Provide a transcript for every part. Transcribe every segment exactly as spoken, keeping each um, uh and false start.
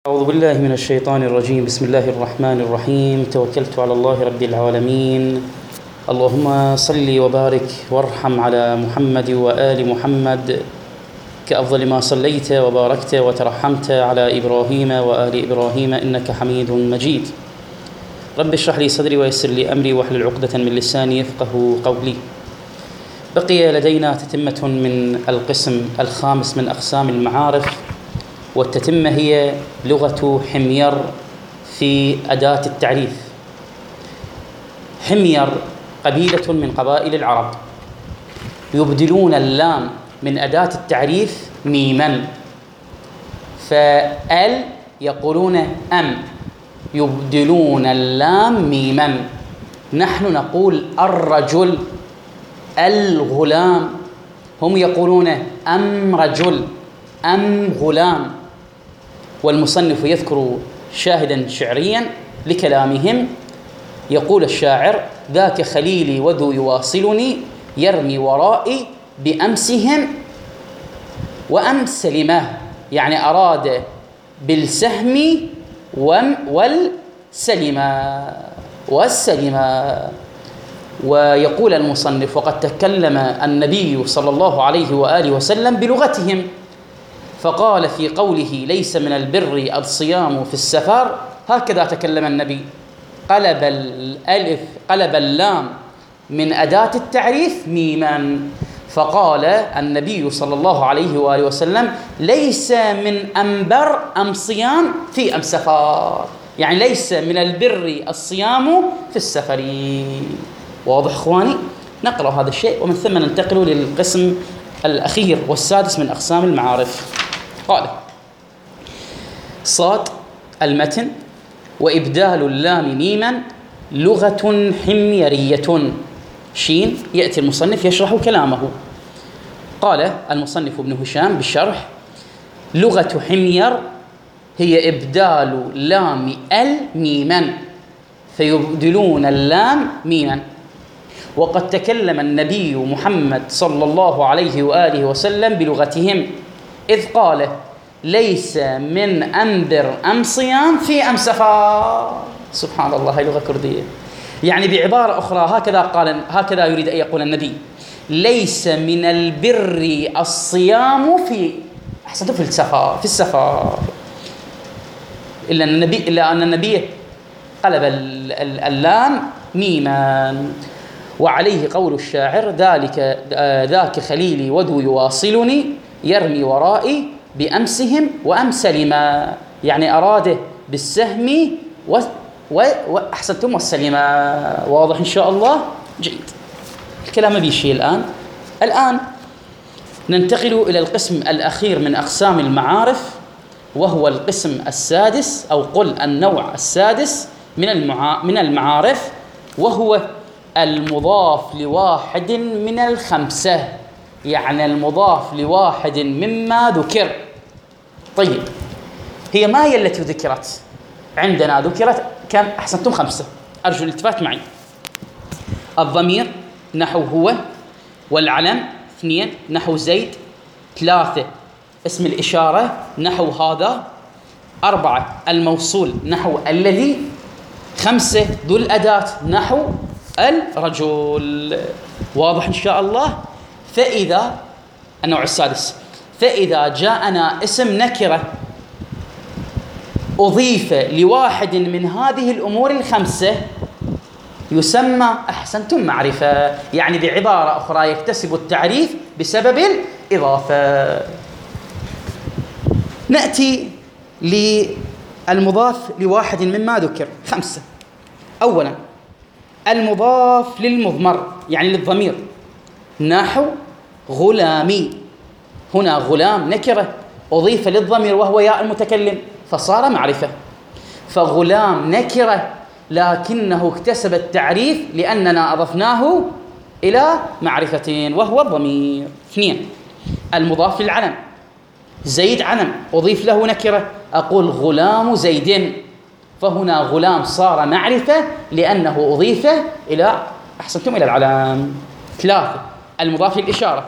أعوذ بالله من الشيطان الرجيم. بسم الله الرحمن الرحيم. توكلت على الله رب العالمين. اللهم صل وبارك وارحم على محمد وآل محمد كأفضل ما صليت وباركت وترحمت على إبراهيم وآل إبراهيم إنك حميد مجيد. رب اشرح لي صدري ويسر لي أمري واحلل عقدة من لساني يفقه قولي. بقي لدينا تتمة من القسم الخامس من أقسام المعارف، والتتمة هي لغة حمير في أداة التعريف. حمير قبيلة من قبائل العرب، يبدلون اللام من أداة التعريف ميما، فال يقولون أم، يبدلون اللام ميما. نحن نقول الرجل، الغلام، هم يقولون أم رجل، أم غلام. والمصنف يذكر شاهدا شعريا لكلامهم، يقول الشاعر: ذاك خليلي وذو يواصلني يرمي ورائي بأمسهم وأمس سلماه، يعني أراد بالسهم والسلما والسلما. ويقول المصنف: وقد تكلم النبي صلى الله عليه وآله وسلم بلغتهم، فقال في قوله: ليس من البر الصيام في السفر، هكذا تكلم النبي، قلب الألف قلب اللام من أداة التعريف ميما، فقال النبي صلى الله عليه وآله وسلم: ليس من أنبر أم صيام في أم سفر، يعني ليس من البر الصيام في السفر. واضح إخواني؟ نقرأ هذا الشيء ومن ثم ننتقل للقسم الأخير والسادس من أقسام المعارف. قال: صاد المتن: وإبدال اللام ميما لغة حميرية. شين يأتي المصنف يشرح كلامه. قال المصنف ابن هشام بالشرح: لغة حمير هي إبدال لام ال ميما، فيبدلون اللام ميما. وقد تكلم النبي محمد صلى الله عليه وآله وسلم بلغتهم، إذ قال: ليس من أنذر أم صيام في أم سفر. سبحان الله، هاي لغة كردية. يعني بعبارة أخرى هكذا قال، هكذا يريد أن يقول النبي: ليس من البر الصيام في أحسنت في السفر في السفر إلا أن النبي إلا أن النبي قلب اللام ميما. وعليه قول الشاعر: ذلك ذاك خليلي وذو يواصلني يرمي ورائي بأمسهم وأمس لما، يعني أراده بالسهم و... و... وأحسنتم والسلما. واضح إن شاء الله؟ جيد. الكلام ما بيشي الآن. الآن ننتقل إلى القسم الأخير من أقسام المعارف، وهو القسم السادس، أو قل النوع السادس من المع... من المعارف، وهو المضاف لواحد من الخمسة، يعني المضاف لواحد مما ذكر. طيب، هي ما هي التي ذكرت عندنا؟ ذكرت كم؟ أحسنتم خمسة، أرجو الالتفات معي. الضمير نحو هو، والعلم اثنين نحو زيد، ثلاثة اسم الإشارة نحو هذا، أربعة الموصول نحو الذي، خمسة ذو الأداة نحو الرجل. واضح إن شاء الله؟ فإذا النوع السادس: فإذا جاءنا اسم نكرة أضيف لواحد من هذه الأمور الخمسة يسمى أحسنتم معرفة، يعني بعبارة أخرى يكتسب التعريف بسبب الإضافة. نأتي للمضاف لواحد مما ذكر خمسة. أولا المضاف للمضمر، يعني للضمير، نحو غلامي. هنا غلام نكرة أضيف للضمير وهو ياء المتكلم فصار معرفة، فغلام نكرة لكنه اكتسب التعريف لأننا أضفناه إلى معرفتين وهو الضمير. اثنين المضاف للعلم، زيد علم أضيف له نكرة، أقول غلام زيد، فهنا غلام صار معرفة لأنه أضيف إلى أحسنتم إلى العلم. ثلاثة المضاف للإشارة،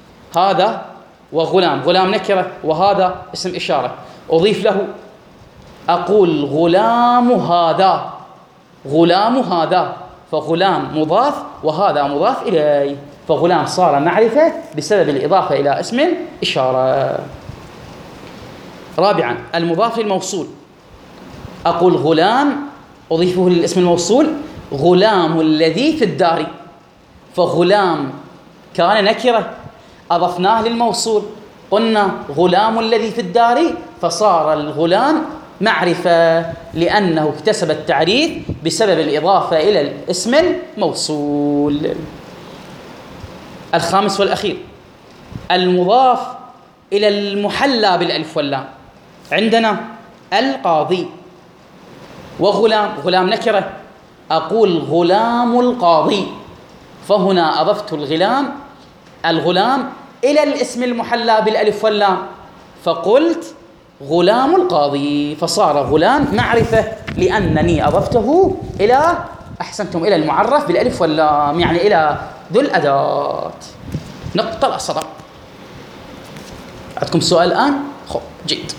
هذا وغلام، غلام نكرة وهذا اسم إشارة، أضيف له أقول غلام هذا، غلام هذا، فغلام مضاف وهذا مضاف إليه، فغلام صار معرفة بسبب الإضافة إلى اسم الإشارة. رابعا المضاف للموصول، أقول غلام أضيفه للاسم الموصول غلام الذي في الدار، فغلام كان نكرة أضفناه للموصول قلنا غلام الذي في الدار، فصار الغلام معرفة لأنه اكتسب التعريف بسبب الإضافة إلى الاسم الموصول. الخامس والأخير المضاف إلى المحلى بالألف واللام، عندنا القاضي وغلام، غلام نكرة أقول غلام القاضي، فهنا أضفت الغلام الغلام إلى الاسم المحلى بالألف واللام فقلت غلام القاضي، فصار غلام معرفة لأنني أضفته إلى أحسنتم إلى المعرف بالألف واللام، يعني إلى ذو الأداة. نقطة الأصدق. عندكم سؤال الآن؟ خب جيد.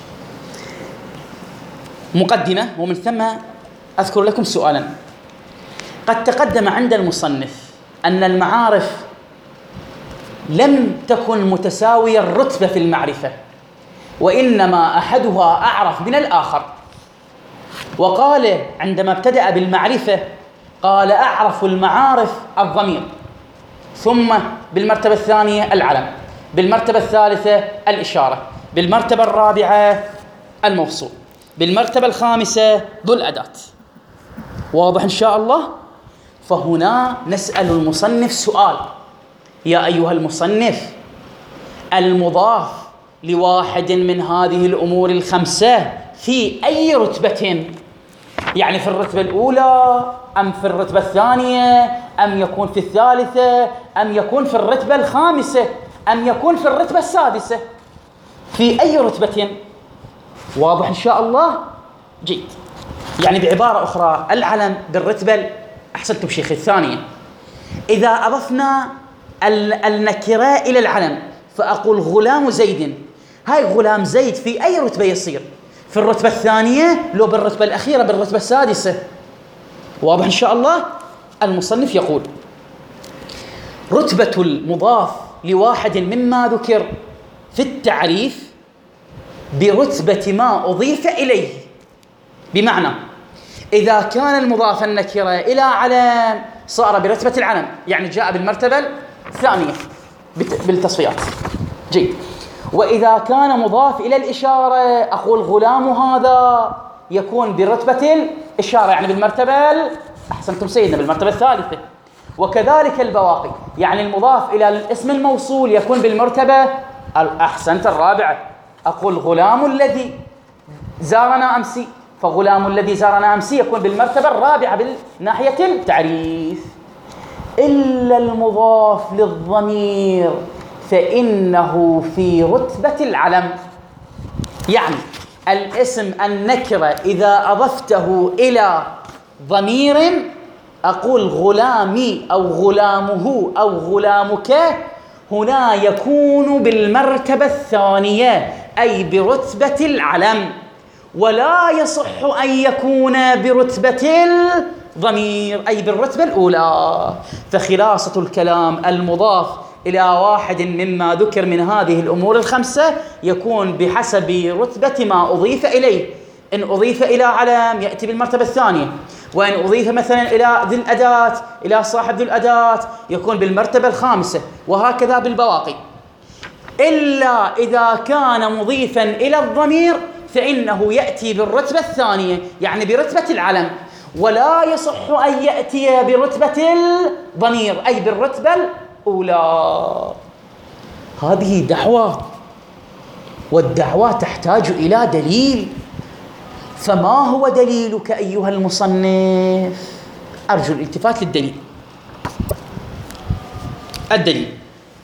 مقدمة ومن ثم أذكر لكم سؤالا. قد تقدم عند المصنف أن المعارف لم تكن متساوية الرتبة في المعرفة، وإنما أحدها أعرف من الآخر، وقال عندما ابتدأ بالمعرفة قال أعرف المعارف الضمير، ثم بالمرتبة الثانية العلم، بالمرتبة الثالثة الإشارة، بالمرتبة الرابعة الموصول، بالمرتبة الخامسة ذو الأداة. واضح إن شاء الله؟ فهنا نسأل المصنف سؤال: يا أيها المصنف، المضاف لواحد من هذه الأمور الخمسة في أي رتبة؟ يعني في الرتبة الأولى أم في الرتبة الثانية أم يكون في الثالثة أم يكون في الرتبة الخامسة أم يكون في الرتبة السادسة؟ في أي رتبة؟ واضح إن شاء الله؟ جيد. يعني بعبارة أخرى العلم بالرتبة أحسنتم شيخ الثانية، إذا أضفنا النكرة إلى العلم فأقول غلام زيد، هاي غلام زيد في أي رتبة يصير؟ في الرتبة الثانية لو بالرتبة الأخيرة بالرتبة السادسة؟ واضح إن شاء الله؟ المصنف يقول: رتبة المضاف لواحد مما ذكر في التعريف برتبة ما أضيف إليه، بمعنى إذا كان المضاف النكرة إلى علم صار برتبة العلم، يعني جاء بالمرتبة الثانية بالتصفيات. جيد. وإذا كان مضاف إلى الإشارة أقول غلام هذا يكون برتبة الإشارة، يعني بالمرتبة أحسنتم سيدنا بالمرتبة الثالثة. وكذلك البواقي، يعني المضاف إلى الاسم الموصول يكون بالمرتبة الأحسنت الرابعة، أقول غلام الذي زارنا أمسي، فغلام الذي زارنا أمسي يكون بالمرتبة الرابعة بالناحية التعريف. إلا المضاف للضمير فإنه في رتبة العلم، يعني الاسم النكرة إذا أضفته إلى ضمير أقول غلامي أو غلامه أو غلامك، هنا يكون بالمرتبة الثانية أي برتبة العلم، ولا يصح أن يكون برتبة الضمير أي بالرتبة الأولى. فخلاصة الكلام: المضاف إلى واحد مما ذكر من هذه الأمور الخمسة يكون بحسب رتبة ما أضيف إليه. إن أضيف إلى علم يأتي بالمرتبة الثانية، وإن أضيف مثلا إلى ذي الأداة إلى صاحب ذي الأداة يكون بالمرتبة الخامسة، وهكذا بالبواقي. إلا إذا كان مضيفا إلى الضمير فإنه يأتي بالرتبة الثانية، يعني برتبة العلم، ولا يصح أن يأتي برتبة الضمير أي بالرتبة الأولى. هذه دعوة، والدعوة تحتاج إلى دليل. فما هو دليلك أيها المصنف؟ أرجو الالتفات للدليل. الدليل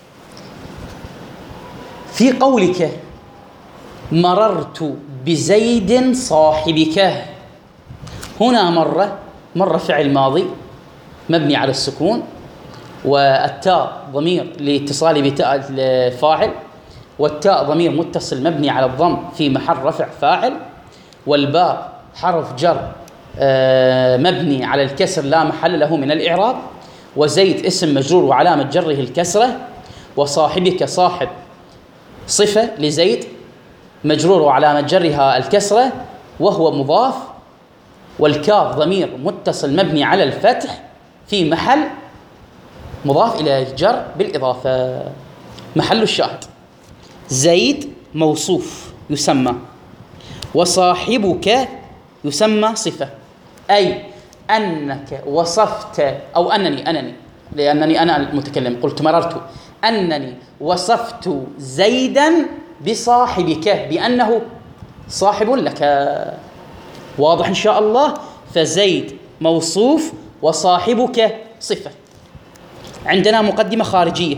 في قولك مررت بزيد صاحبك، هنا مرة مرة فعل ماضي مبني على السكون، والتاء ضمير لاتصال بتاء الفاعل، والتاء ضمير متصل مبني على الضم في محل رفع فاعل، والباء حرف جر آه مبني على الكسر لا محل له من الإعراب، وزيد اسم مجرور وعلامة جره الكسرة، وصاحبك صاحب صفة لزيد مجرور وعلامة جرها الكسرة وهو مضاف، والكاف ضمير متصل مبني على الفتح في محل مضاف إلى الجر بالإضافة. محل الشاهد زيد موصوف يسمى، وصاحبك يسمى صفة، أي أنك وصفت أو أنني أنني لأنني أنا المتكلم قلت مررت أنني وصفت زيدا بصاحبك بأنه صاحب لك. واضح إن شاء الله؟ فزيد موصوف وصاحبك صفة. عندنا مقدمة خارجية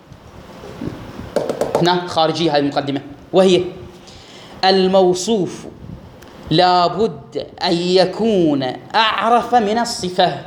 هنا، خارجية هذه المقدمة، وهي الموصوف لا بد أن يكون أعرف من الصفة.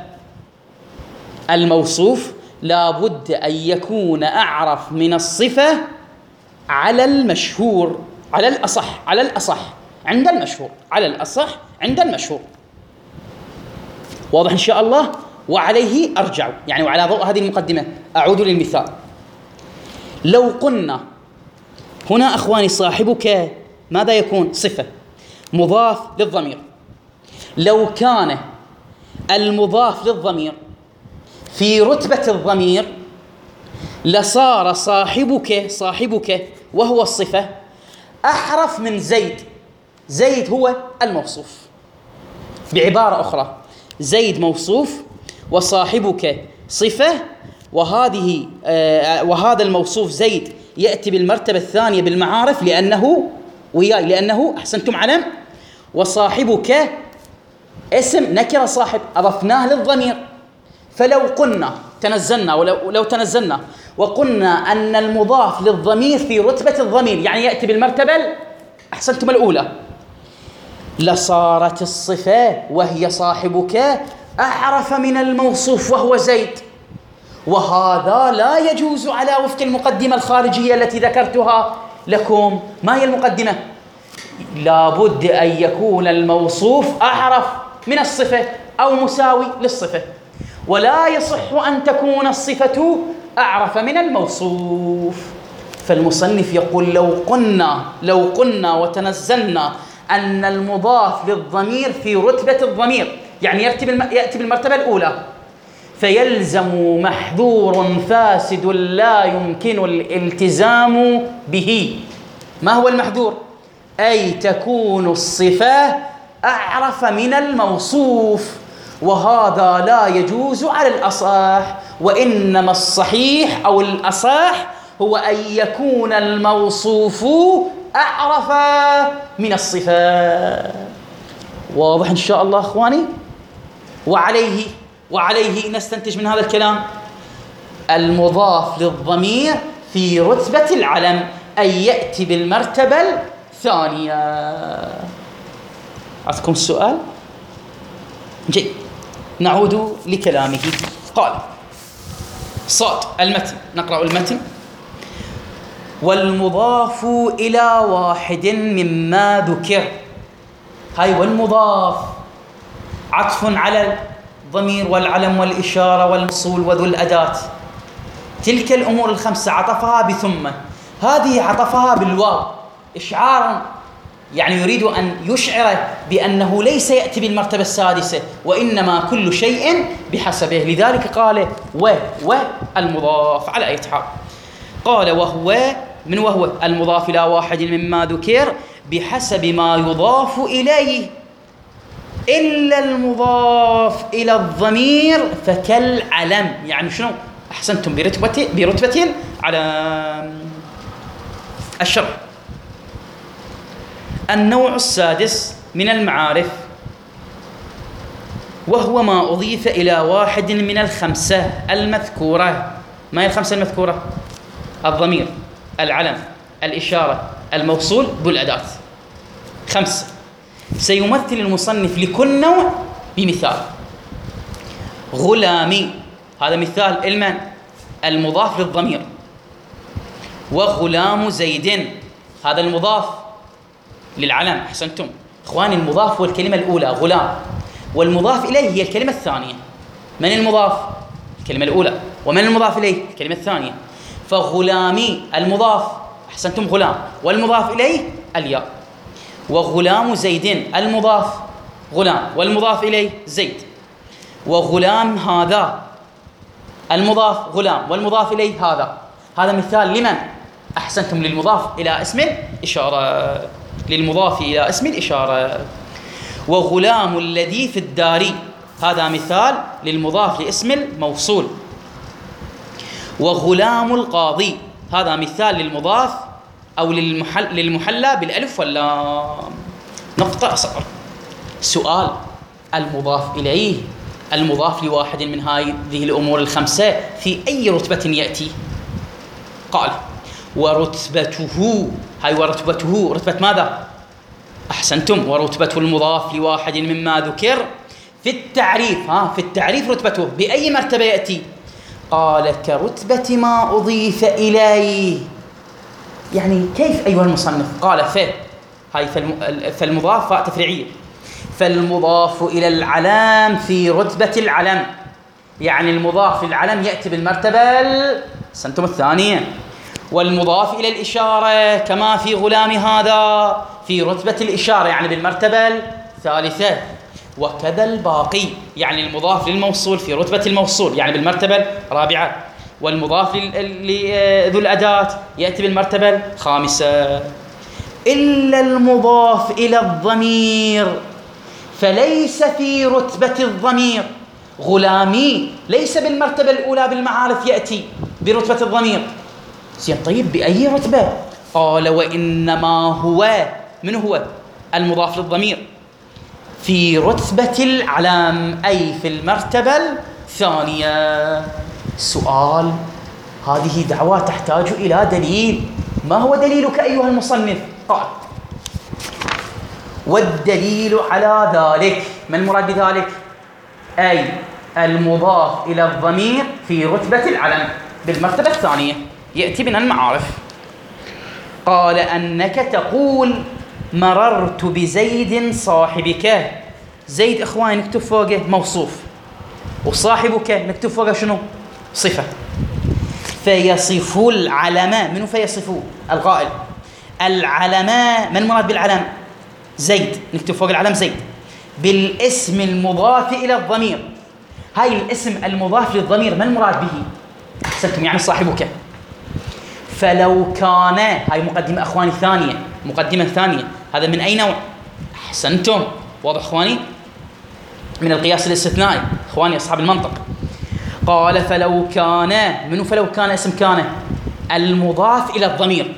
الموصوف لا بد أن يكون أعرف من الصفة على المشهور، على الأصح، على الأصح عند المشهور، على الأصح عند المشهور. واضح إن شاء الله؟ وعليه أرجع، يعني وعلى ضوء هذه المقدمة أعود للمثال. لو قلنا هنا أخواني صاحبك ماذا يكون؟ صفة مضاف للضمير. لو كان المضاف للضمير في رتبة الضمير لصار صاحبك صاحبك وهو الصفة أحرف من زيد. زيد هو الموصوف. بعبارة أخرى زيد موصوف وصاحبك صفة، وهذه آه وهذا الموصوف زيد يأتي بالمرتبة الثانية بالمعارف لأنه وياي لأنه أحسنتم علم، وصاحبك اسم نكرة صاحب أضفناه للضمير. فلو قلنا تنزلنا ولو لو تنزلنا وقلنا أن المضاف للضمير في رتبة الضمير يعني يأتي بالمرتبة أحسنتم الأولى، لصارت الصفة وهي صاحبك أعرف من الموصوف وهو زيد، وهذا لا يجوز على وفق المقدمة الخارجية التي ذكرتها لكم. ما هي المقدمة؟ لابد أن يكون الموصوف أعرف من الصفة أو مساوي للصفة، ولا يصح أن تكون الصفة أعرف من الموصوف. فالمصنف يقول لو قلنا لو قلنا وتنزلنا أن المضاف للضمير في رتبة الضمير يعني يأتي بالمرتبة الأولى، فيلزم محذور فاسد لا يمكن الالتزام به. ما هو المحذور؟ أي تكون الصفة أعرف من الموصوف، وهذا لا يجوز على الأصح، وإنما الصحيح أو الأصح هو أن يكون الموصوف أعرف من الصفة. واضح إن شاء الله أخواني؟ وعليه وعليه نستنتج من هذا الكلام المضاف للضمير في رتبة العلم أي يأتي بالمرتبة الثانية. عندكم السؤال؟ جيد، نعود لكلامه. قال صاد المتن، نقرأ المتن. والمضاف إلى واحد مما ذكر، هاي والمضاف عطف على الضمير والعلم والإشارة والموصول وذو الأداة. تلك الأمور الخمسة عطفها بثم، هذه عطفها بالواو إشعارا، يعني يريد أن يشعر بأنه ليس يأتي بالمرتبة السادسة، وإنما كل شيء بحسبه. لذلك قال و والمضاف على أي حال. قال وهو من وهو المضاف إلى واحد مما ذكر بحسب ما يضاف إليه، إلا المضاف إلى الضمير فكالعلم. يعني شنو؟ أحسنتم، برتبة برتبة على الشرح. النوع السادس من المعارف وهو ما أضيف إلى واحد من الخمسة المذكورة. ما هي الخمسة المذكورة؟ الضمير، العلم، الإشارة، الموصول ذو الأداة. خمسة. سيمثل المصنف لكل نوع بمثال. غلامي، هذا مثال المن المضاف للضمير. وغلام زيد، هذا المضاف للعلم. أحسنتم. إخواني المضاف هو الكلمة الأولى غلام، والمضاف إليه هي الكلمة الثانية. من المضاف؟ الكلمة الأولى. ومن المضاف إليه؟ الكلمة الثانية. فغلامي المضاف، أحسنتم، غلام، والمضاف إليه الياء. وغلام زيد المضاف غلام، والمضاف إليه زيد. وغلام هذا المضاف غلام، والمضاف إليه هذا. هذا مثال لمن؟ أحسنتم، للمضاف إلى اسم الإشارة، للمضاف إلى اسم الإشارة. وغلام الذي في الدار، هذا مثال للمضاف لاسم الموصول. وغلام القاضي، هذا مثال للمضاف أو للمحل للمحلى بالألف واللام. نقطة أصغر. سؤال: المضاف إليه المضاف لواحد من هذه الأمور الخمسة في أي رتبة يأتي؟ قال: ورتبته، هاي ورتبته رتبة ماذا؟ أحسنتم، ورتبة المضاف لواحد مما ذكر في التعريف. ها في التعريف رتبته بأي مرتبة يأتي؟ قال: كرتبة ما أضيف إليه. يعني كيف أيها المصنف؟ قال: ف هاي فالمضاف فاء تفريعية، فالمضاف إلى العلم في رتبة العلم، يعني المضاف للعلم يأتي بالمرتبة سنتم الثانية. والمضاف إلى الإشارة كما في غلام هذا في رتبة الإشارة، يعني بالمرتبة الثالثة. وكذا الباقي، يعني المضاف للموصول في رتبة الموصول، يعني بالمرتبة الرابعة. والمضاف لذو الأداة يأتي بالمرتبة الخامسة. إلا المضاف إلى الضمير فليس في رتبة الضمير. غلامي ليس بالمرتبة الأولى بالمعارف، يأتي برتبة الضمير. زين، طيب بأي رتبة؟ قال: وإنما هو، من هو؟ المضاف للضمير في رتبة العلم، أي في المرتبة الثانية. سؤال: هذه دعوة تحتاج إلى دليل. ما هو دليلك أيها المصنف؟ قال: والدليل على ذلك. ما المراد بذلك؟ أي المضاف إلى الضمير في رتبة العلم بالمرتبة الثانية، يأتي من المعارف. قال: أنك تقول: مررت بزيد صاحبك. زيد إخواني نكتب فوقه موصوف، وصاحبك نكتب فوقه شنو؟ صفة. فيصف العلم، منو فيصف؟ القائل. العلم، من مراد بالعلم؟ زيد، نكتب فوق العلم زيد، بالاسم المضاف إلى الضمير. هاي الاسم المضاف للضمير من المراد به؟ أحسنتم، يعني صاحبك. فلو كان، هاي مقدمة أخواني ثانية، مقدمة ثانية. هذا من أي نوع؟ أحسنتم، واضح أخواني؟ من القياس الاستثنائي أخواني أصحاب المنطق. قال: فلو كان، منو فلو كان؟ اسم كان المضاف إلى الضمير.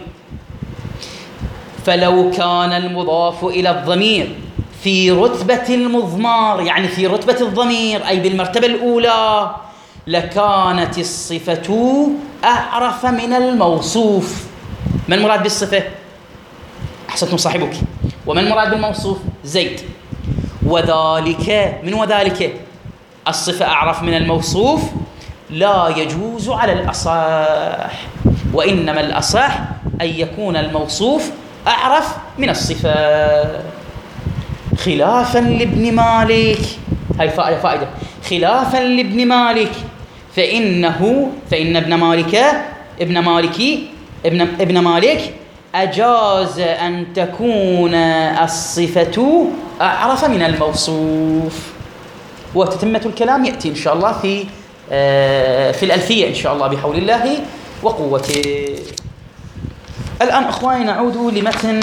فلو كان المضاف إلى الضمير في رتبة المضمار، يعني في رتبة الضمير أي بالمرتبة الأولى، لكانت الصفة أعرف من الموصوف. من مراد بالصفة؟ أحسنتم، صاحبك. ومن مراد بالموصوف؟ زيد. وذلك، من وذلك؟ الصفة أعرف من الموصوف لا يجوز على الأصح، وإنما الأصح أن يكون الموصوف أعرف من الصفة. خلافا لابن مالك، هاي فائدة فائدة خلافا لابن مالك، فإنه فإن ابن مالك ابن مالكي ابن ابن مالك أجاز أن تكون الصفة أعرف من الموصوف. وتتمة الكلام يأتي إن شاء الله في في الألفية إن شاء الله بحول الله وقوته. الآن أخواني نعود لمتن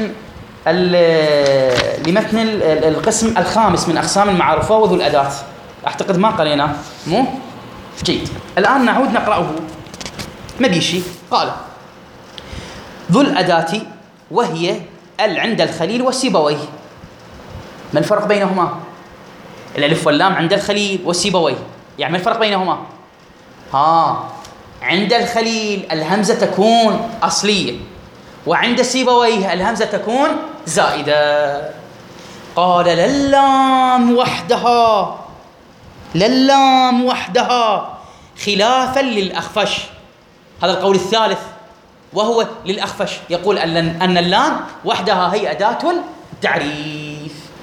لمتن القسم الخامس من أقسام المعرفة وذو الأداة. أعتقد ما قرينا، مو جيد. الآن نعود نقرأه. ما بيشي. قال: ذو الأداة وهي ال عند الخليل وسيبويه. ما الفرق بينهما؟ الألف واللام عند الخليل وسيبويه، يعني ما الفرق بينهما؟ ها، عند الخليل الهمزة تكون أصلية، وعند سيبويه الهمزة تكون زائدة. قال: للام وحدها، للام وحدها خلافا للأخفش. هذا القول الثالث وهو للأخفش، يقول أن اللام وحدها هي أداة التعريف.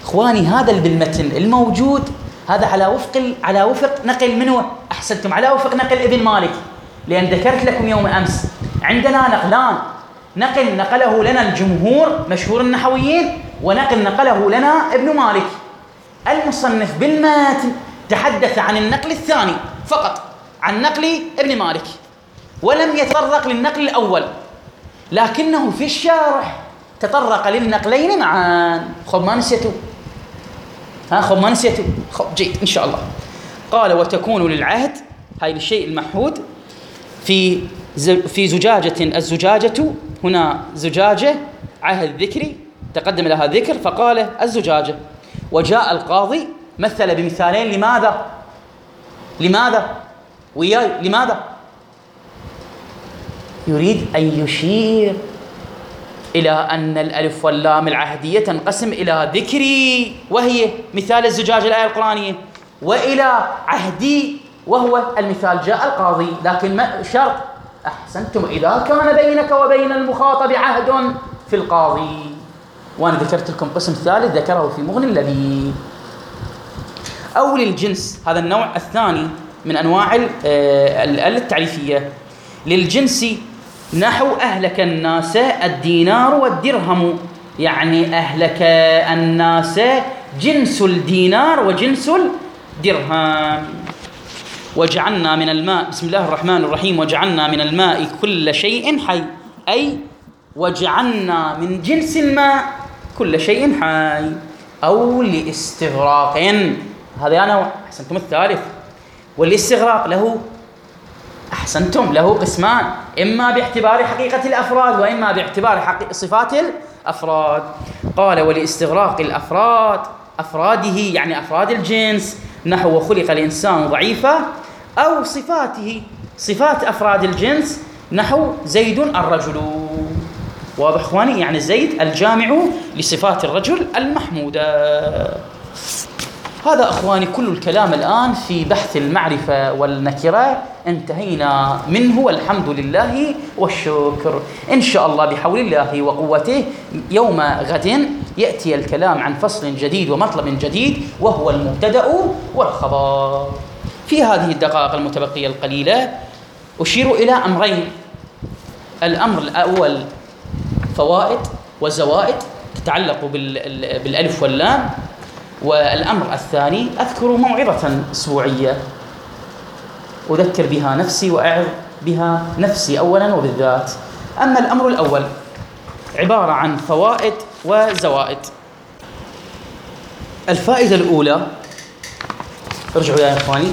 إخواني هذا اللي بالمتن الموجود هذا على وفق على وفق نقل منه، أحسنتم، على وفق نقل ابن مالك، لأن ذكرت لكم يوم أمس عندنا نقلان، نقل نقله لنا الجمهور مشهور النحويين، ونقل نقله لنا ابن مالك. المصنف بالمتن تحدث عن النقل الثاني فقط، عن نقل ابن مالك، ولم يتطرق للنقل الأول، لكنه في الشارح تطرق للنقلين معا. خب ما نسيتوا، ها خب ما نسيتوا، خب جيد إن شاء الله. قال وتكون للعهد، هاي الشيء المعهود، في في زجاجة، الزجاجة هنا زجاجة عهد ذكري تقدم لها ذكر فقال الزجاجة. وجاء القاضي مثل بمثالين. لماذا؟ لماذا؟ وياي لماذا؟ يريد أن يشير إلى أن الألف واللام العهدية تنقسم إلى ذكري وهي مثال الزجاجة الآية القرآنية، وإلى عهدي وهو المثال جاء القاضي. لكن ما شرط؟ أحسنتم، إذا كان بينك وبين المخاطب عهد في القاضي. وأنا ذكرت لكم قسم ثالث ذكره في مغني اللبيب. أو للجنس، هذا النوع الثاني من أنواع الآلة التعريفية. للجنس نحو أهلك الناس الدينار والدرهم، يعني أهلك الناس جنس الدينار وجنس الدرهم. وجعلنا من الماء، بسم الله الرحمن الرحيم، وجعلنا من الماء كل شيء حي، أي وجعلنا من جنس الماء كل شيء حي. أو لاستغراق، هذا نوع. أحسنتم الثالث. والاستغراق له أحسنتم له قسمان، إما باعتبار حقيقة الأفراد وإما باعتبار صفات الأفراد. قال ولاستغراق الأفراد، أفراده يعني أفراد الجنس، نحو خلق الإنسان ضعيفا، أو صفاته صفات أفراد الجنس، نحو زيد الرجل. واضح إخواني؟ يعني زيد الجامع لصفات الرجل المحمودة. هذا أخواني كل الكلام الآن في بحث المعرفة والنكرة انتهينا منه، والحمد لله والشكر. إن شاء الله بحول الله وقوته يوم غد يأتي الكلام عن فصل جديد ومطلب جديد، وهو المبتدأ والخبر. في هذه الدقائق المتبقية القليلة أشير إلى أمرين. الأمر الأول فوائد وزوائد تتعلق بالألف واللام، والأمر الثاني أذكر موعظة أسبوعية أذكر بها نفسي وأعظ بها نفسي أولا وبالذات. أما الأمر الأول عبارة عن فوائد وزوائد. الفائدة الأولى، ارجعوا يا إخواني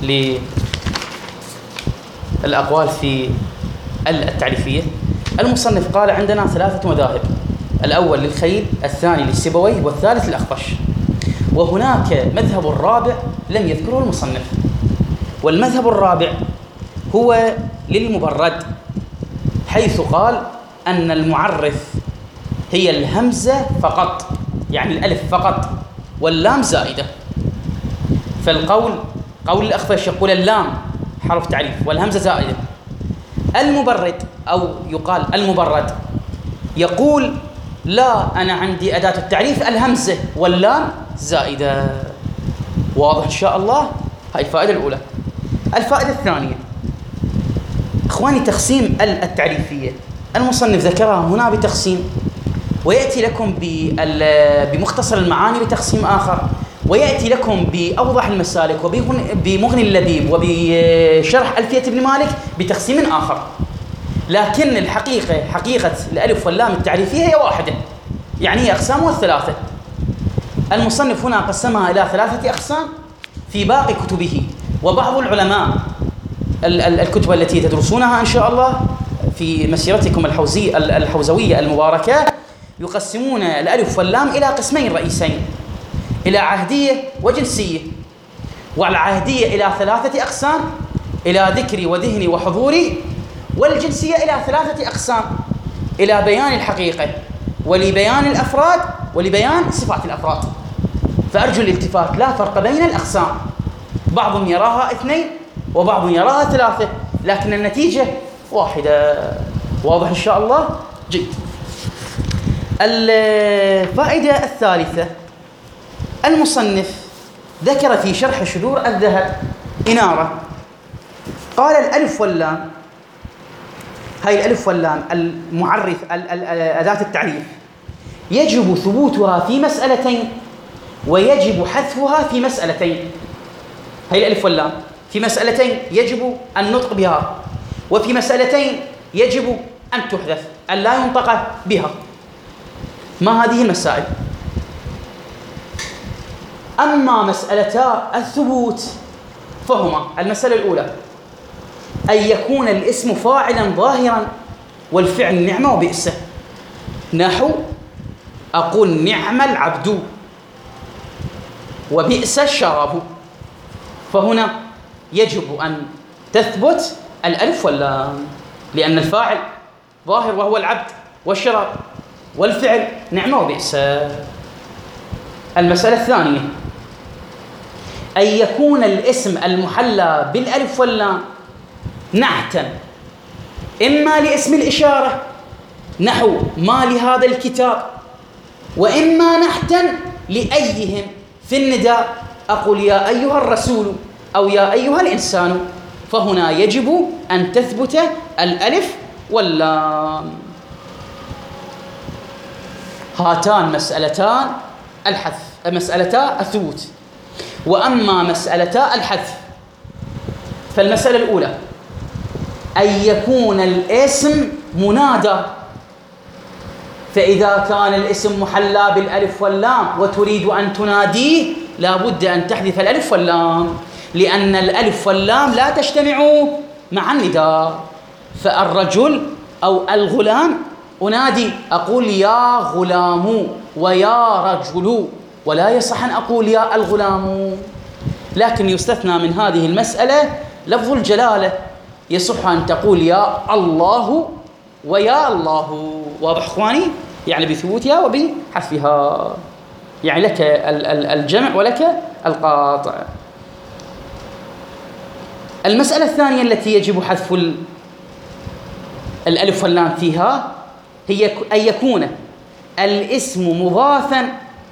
للأقوال في التعريفية. المصنف قال عندنا ثلاثة مذاهب، الأول للخيل، الثاني للسيبويه، والثالث للأخفش. وهناك مذهب رابع لم يذكره المصنف، والمذهب الرابع هو للمبرد، حيث قال أن المعرف هي الهمزة فقط، يعني الألف فقط، واللام زائدة. فالقول قول الأخفش يقول اللام حرف تعريف والهمزة زائدة. المبرد أو يقال المبرد يقول لا، أنا عندي أداة التعريف الهمزة واللام زائدة. واضح إن شاء الله؟ هاي الفائدة الأولى. الفائدة الثانية إخواني تقسيم التعريفية، المصنف ذكرها هنا بتقسيم، ويأتي لكم بمختصر المعاني بتقسيم آخر، ويأتي لكم بأوضح المسالك وبمغني اللبيب وبشرح ألفية ابن مالك بتقسيم آخر. لكن الحقيقة حقيقة الألف واللام التعريفية هي واحدة، يعني هي أقسامها الثلاثة. المصنف هنا قسمها إلى ثلاثة أقسام في باقي كتبه. وبعض العلماء الكتب التي تدرسونها إن شاء الله في مسيرتكم الحوزي الحوزوية المباركة يقسمون الألف واللام إلى قسمين رئيسين، إلى عهدية وجنسية. والعهدية إلى ثلاثة أقسام، إلى ذكري وذهني وحضوري. والجنسية إلى ثلاثة أقسام، إلى بيان الحقيقة ولبيان الأفراد ولبيان صفات الأفراد. فأرجو الالتفات، لا فرق بين الأقسام، بعض يراها اثنين وبعض يراها ثلاثة، لكن النتيجة واحدة. واضح إن شاء الله؟ جيد. الفائدة الثالثة المصنف ذكر في شرح شذور الذهب إنارة، قال الألف واللام، هاي الألف واللام المعرف أداة التعريف، يجب ثبوتها في مسألتين ويجب حذفها في مسألتين. هاي الألف واللام في مسألتين يجب النطق بها، وفي مسألتين يجب أن تحذف، أن لا ينطق بها. ما هذه المسائل؟ أما مسألتا الثبوت فهما: المسألة الأولى أن يكون الاسم فاعلا ظاهرا والفعل نعمة وبئس، نحو أقول نعم العبد وبئس الشراب، فهنا يجب أن تثبت الألف واللام، لأن الفاعل ظاهر وهو العبد والشراب، والفعل نعمة وبئس. المسألة الثانية أن يكون الاسم المحلى بالألف واللام نعتا إما لاسم الإشارة نحو ما لهذا الكتاب، وإما نحتا لأيهم في النداء، أقول يا أيها الرسول أو يا أيها الإنسان، فهنا يجب أن تثبت الألف واللام. هاتان مسألتان الحذف، مسألتا الثبوت. وأما مسألتا الحذف فالمسألة الأولى أن يكون الاسم منادى، فإذا كان الاسم محلى بالألف واللام وتريد أن تناديه لا بد أن تحذف الألف واللام، لأن الألف واللام لا تجتمع مع النداء. فالرجل أو الغلام أنادي أقول يا غلام ويا رجل، ولا يصح أن أقول يا الغلام. لكن يستثنى من هذه المسألة لفظ الجلالة، يصح أن تقول يا الله ويا الله. واضح إخواني؟ يعني بثبوتها وبحذفها، يعني لك الجمع ولك القاطع. المسألة الثانية التي يجب حذف الألف واللام فيها هي أن يكون الاسم مضافا،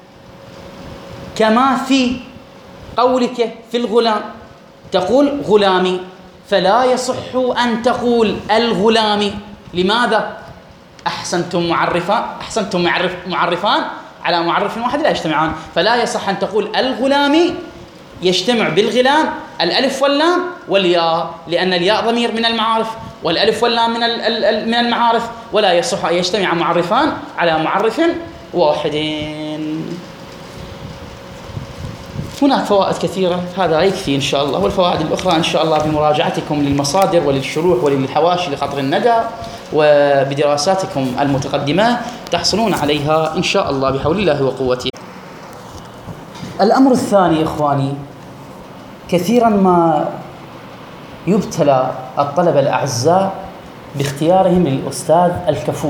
كما في قولك في الغلام تقول غلامي، فلا يصح أن تقول الغلام. لماذا؟ أحسنتم معرفان أحسنتم معرف معرفان على معرف واحد لا يجتمعان، فلا يصح أن تقول الغلام يجتمع بالغلام الألف واللام والياء، لأن الياء ضمير من المعارف والألف واللام من من المعارف، ولا يصح أن يجتمع معرفان على معرف واحد. هناك فوائد كثيرة، هذا يكفي إن شاء الله، والفوائد الأخرى إن شاء الله بمراجعتكم للمصادر وللشروح وللحواشي لخطر الندى وبدراساتكم المتقدمة تحصلون عليها إن شاء الله بحول الله وقوته. الأمر الثاني إخواني، كثيرا ما يبتلى الطلبة الأعزاء باختيارهم للأستاذ الكفو،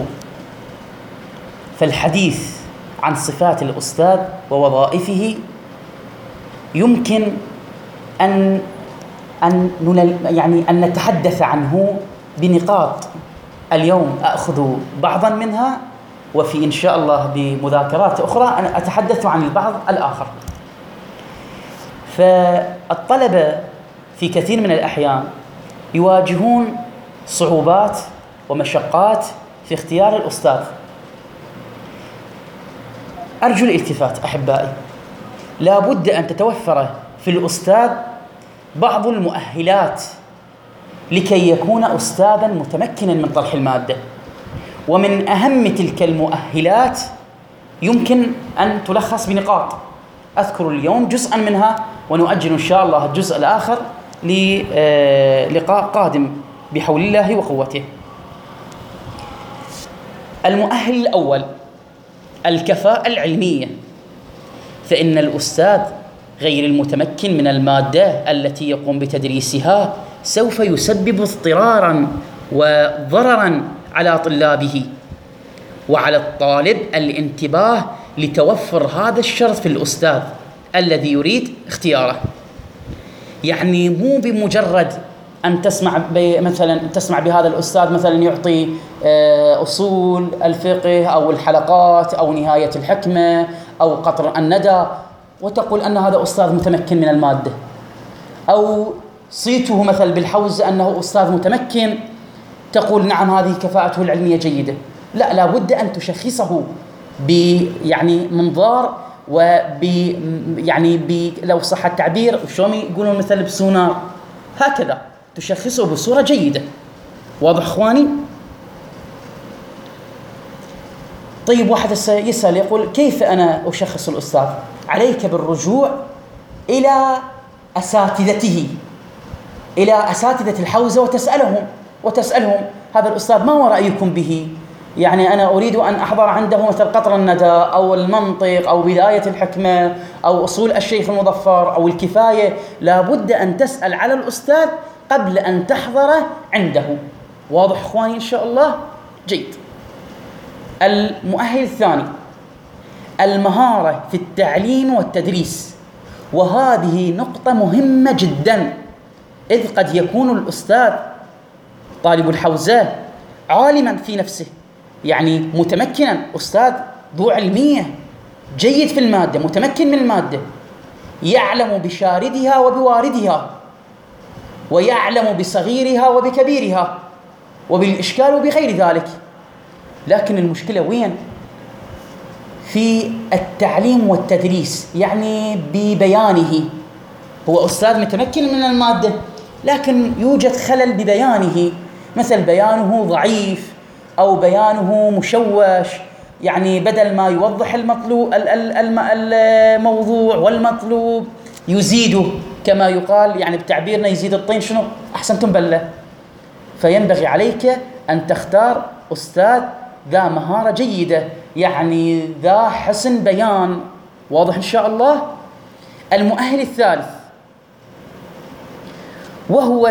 فالحديث عن صفات الأستاذ ووظائفه يمكن أن أن يعني أن نتحدث عنه بنقاط. اليوم أخذ بعضا منها، وفي إن شاء الله بمذاكرات أخرى أنا أتحدث عن البعض الآخر. فالطلبة في كثير من الأحيان يواجهون صعوبات ومشقات في اختيار الأستاذ. أرجو الالتفات أحبائي، لا بد أن تتوفر في الأستاذ بعض المؤهلات لكي يكون أستاذا متمكنا من طرح المادة. ومن أهم تلك المؤهلات يمكن أن تلخص بنقاط، أذكر اليوم جزءا منها ونؤجل إن شاء الله الجزء الآخر للقاء قادم بحول الله وقوته. المؤهل الأول الكفاءة العلمية، فإن الأستاذ غير المتمكن من المادة التي يقوم بتدريسها سوف يسبب اضطرارا وضررا على طلابه، وعلى الطالب الانتباه لتوفر هذا الشرط في الأستاذ الذي يريد اختياره. يعني مو بمجرد أن تسمع مثلا تسمع بهذا الأستاذ مثلا يعطي أصول الفقه أو الحلقات أو نهاية الحكمة أو قطر الندى، وتقول أن هذا أستاذ متمكن من المادة، أو صيته مثل بالحوزة أنه أستاذ متمكن، تقول نعم هذه كفاءته العلمية جيدة. لا، لا بد أن تشخصه ب يعني منظار وب يعني ب لو صح التعبير شلون يقولون مثل بسونار، هكذا تشخصه بصورة جيدة. واضح إخواني؟ طيب واحد يسأل يقول كيف أنا أشخص الأستاذ؟ عليك بالرجوع إلى أساتذته، إلى أساتذة الحوزة وتسألهم وتسألهم هذا الأستاذ ما هو رأيكم به؟ يعني أنا أريد أن أحضر عنده مثل قطر الندى أو المنطق أو بداية الحكمة أو أصول الشيخ المظفر أو الكفاية. لا بد أن تسأل على الأستاذ قبل أن تحضر عنده. واضح إخواني إن شاء الله؟ جيد. المؤهل الثاني المهارة في التعليم والتدريس، وهذه نقطة مهمة جدا، إذ قد يكون الأستاذ طالب الحوزة عالما في نفسه، يعني متمكنا، أستاذ ذو علمية جيد في المادة، متمكن من المادة، يعلم بشاردها وبواردها، ويعلم بصغيرها وبكبيرها وبالإشكال وبغير ذلك. لكن المشكلة وين؟ في التعليم والتدريس، يعني ببيانه. هو أستاذ متمكن من المادة لكن يوجد خلل ببيانه، مثل بيانه ضعيف أو بيانه مشوش، يعني بدل ما يوضح المطلوب الموضوع والمطلوب يزيده، كما يقال يعني بتعبيرنا يزيد الطين شنو أحسنتم بله. فينبغي عليك أن تختار أستاذ ذا مهارة جيدة، يعني ذا حسن بيان. واضح إن شاء الله؟ المؤهل الثالث وهو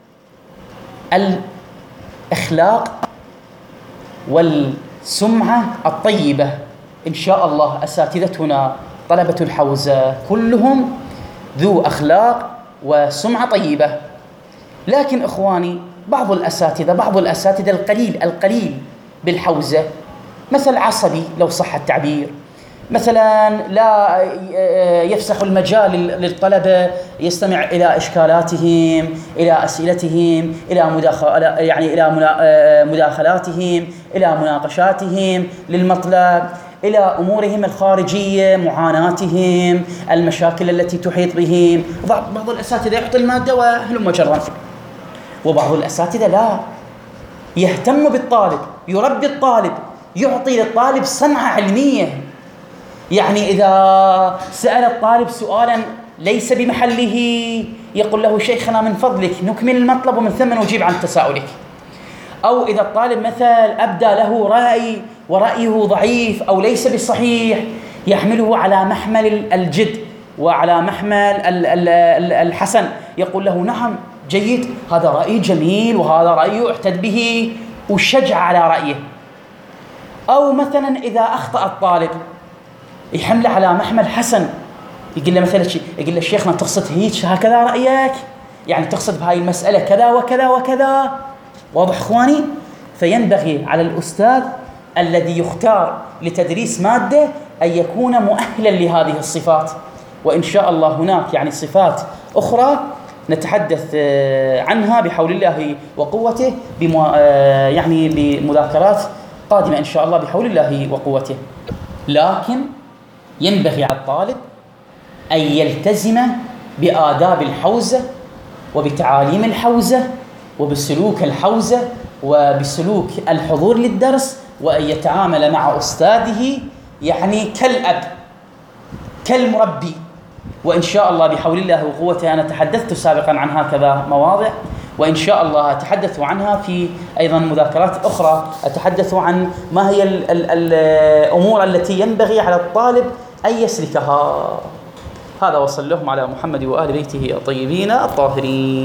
الأخلاق والسمعة الطيبة. إن شاء الله أساتذتنا طلبة الحوزة كلهم ذو أخلاق وسمعة طيبة. لكن إخواني بعض الأساتذة بعض الأساتذة القليل القليل بالحوزة مثل عصبي لو صح التعبير، مثلا لا يفسح المجال للطلبة يستمع إلى إشكالاتهم، إلى أسئلتهم، إلى مداخل يعني إلى مداخلاتهم، إلى مناقشاتهم للمطلب، إلى أمورهم الخارجية، معاناتهم، المشاكل التي تحيط بهم. بعض الأساتذة يعطي المادة وهلم جرا، وبعض الأساتذة لا، يهتم بالطالب، يربي الطالب، يعطي للطالب صنعة علمية. يعني إذا سأل الطالب سؤالا ليس بمحله يقول له شيخنا من فضلك نكمل المطلب ومن ثم نجيب عن تساؤلك. أو إذا الطالب مثل أبدى له رأي ورأيه ضعيف أو ليس بصحيح يحمله على محمل الجد وعلى محمل الحسن، يقول له نعم جيد هذا رأي جميل وهذا رأي اعتد به وشجع على رأيه. أو مثلا إذا أخطأ الطالب يحمله على محمل حسن، يقول له مثلا شيء، يقول له شيخنا تقصد هيك هكذا رأيك، يعني تقصد بهاي المسألة كذا وكذا وكذا. واضح إخواني؟ فينبغي على الأستاذ الذي يختار لتدريس مادة أن يكون مؤهلا لهذه الصفات. وإن شاء الله هناك يعني صفات أخرى نتحدث عنها بحول الله وقوته بمو... يعني بمذاكرات قادمة إن شاء الله بحول الله وقوته. لكن ينبغي على الطالب أن يلتزم بآداب الحوزة وبتعاليم الحوزة وبسلوك الحوزة وبسلوك الحضور للدرس، وأن يتعامل مع أستاذه يعني كالأب كالمربي. وإن شاء الله بحول الله وقوته أنا تحدثت سابقا عن هكذا مواضع، وإن شاء الله أتحدث عنها في أيضا مذاكرات أخرى، أتحدث عن ما هي ال ال الأمور التي ينبغي على الطالب أن يسلكها. هذا وصلى اللهم على محمد وآل بيته الطيبين الطاهرين.